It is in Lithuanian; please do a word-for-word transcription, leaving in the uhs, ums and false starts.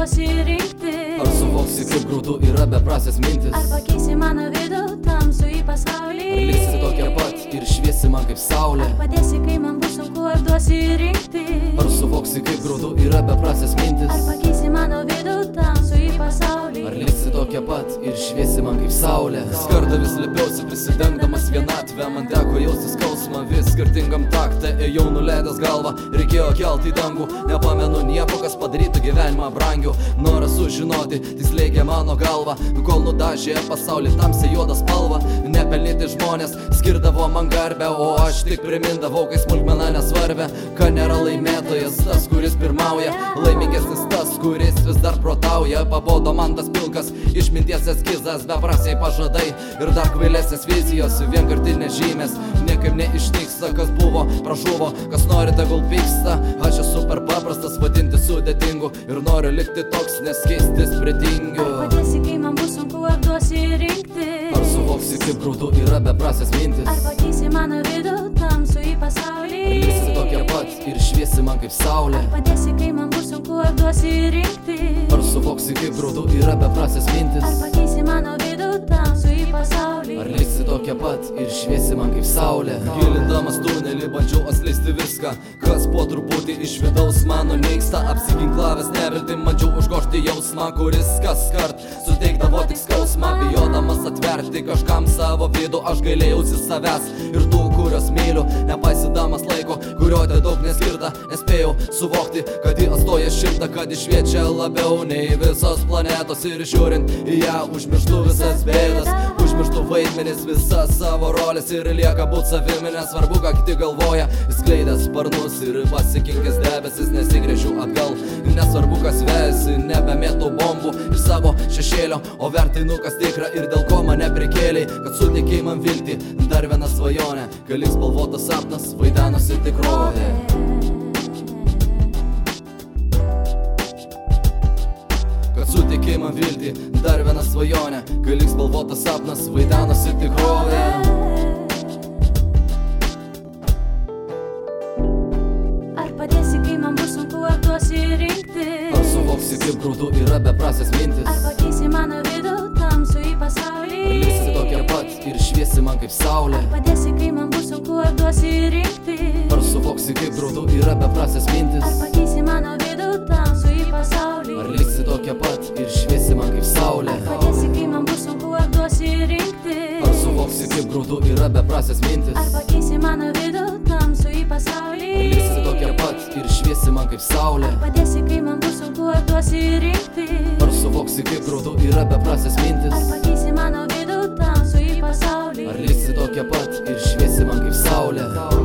duosi rinkti? Ar suvoksi, kaip grūdų yra beprasės mintis? Ar pakeisi mano vidų tamsų į pasaulį? Ar liksi tokia pat ir šviesi man kaip saulė? Ar padėsi, kai man bus sunku, ar duosi rinkti? Ar suvoksi, kaip grūdų yra beprasės mintis? Ar pakeisi mano vidų tamsų į pasaulį? Ar liksi tokia pat ir šviesi man kaip saulė? Skardą vis lipiausi prisidengdamas vienatvę, man teko jausti skausmą vis skirtingam takte. Ėjau nuleidęs galvą, reikėjo kelti į dangų. Nepamenu nieko, kas padarytų gyvenimą brangiu. Noras sužinoti, tai slėgė mano galvą, kol nudažė pasaulį tamsiai juodą spalvą. Nepelnyti žmonės skirdavo man garbę, o aš tik primindavau, kai smulkmena nesvarbia. Kad nėra laimėtojas tas, kuris pirmauja, laimingesnis tas, kuris vis dar protauja. Pabodo man tas pilkas išminties eskizas, beprasmiai pažadai ir dar kvailesnės vizijos, vienkartinės žymės. Niekaip neišnyksta, kas buvo, pražuvo, kas nori, tegul pyksta. Aš esu per paprastas vadinti sudėtingu ir noriu likti toks, nes keistis pritingiu. Ar padėsi, kai man bus sunku, ar duosi rinkti? Ar suvoksi, kaip grūdų yra beprasės mintis? Ar pakeisi mano vidų tamsų į pasaulį? Ar liksi tokia pat ir šviesi man kaip saulė? Ar padėsi, kai man bus sunku, ar duosi rinkti? Ar suvoksi, kaip grūdų yra beprasės mintis? Ar pakeisi mano vidų tamsų į pasaulį? Ar liksi tokia pat ir šviesi man kaip saulė? Gilindamas tunelį bandžiau atskleisti viską, kas po truputį iš vidaus mano nyksta. Apsiginklavęs neviltim bandžiau užgožti jausmą, kuris kas kart suteikdavo tik skausmą. Bijodamas atverti kažkam savo vidų, aš gailėjausi savęs ir tų, kurios myliu. Nepaisydamas laiko, kurio te daug neskirta, nespėjau suvokti, kad ji atstoja šimtą, kad išviečia labiau nei visos planetos. Ir žiūrint į ją užmirštu visas bėdas, užmirštu vaidmenis, visas savo rolės ir lieka būt savimi. Nesvarbu, ką kiti galvoja, įskleidęs sparnus ir pasikinkęs debesis, nesigręžiu atgal. Nesvarbu, kas vejasi, nebemėtau bombų ir savo šešėlio, o vertinu, kas tikra ir dėl ko mane prikėlei. Kad suteikei man viltį, dar viena svajonė, kai lyg spalvotas sapnas vaidenosi tikrovė. Kad suteikei man viltį, dar viena svajonė, kai lyg spalvotas sapnas vaidenosi tikrovė. Ar padėsi, kai man bus sunku, ar duosi rinkti? Ar suvoksi, kaip grūdų yra beprasės mintis? Ar pakeisi mano vidų tamsų į pasaulį? Ar liksi tokia pat ir šviesi man kaip saulė? Ar padėsi, kai man bus sunku, ar duosi rinkti? Ar suvoksi, kaip grūdų yra beprasės mintis? Ar pakeisi mano vidų tamsų į pasaulį? Ar liksi tokia pat ir šviesi man kaip saulė? Ar padėsi, kai man bus sunku, ar duosi rinkti? Ar suvoksi, kaip grūdų yra beprasės mintis? Ar pakeisi mano vidų tamsų į pasaulį? Ar liksi tokia pat ir šviesi man kaip saulė? Ar padėsi, kai man bus sunku, ar duosi rinkti? Ar suvoksi, kaip grūdų yra beprasės mintis? Ar pakeisi mano vidų tamsų į pasaulį? Ar liksi tokia pat ir šviesi man kaip saulė?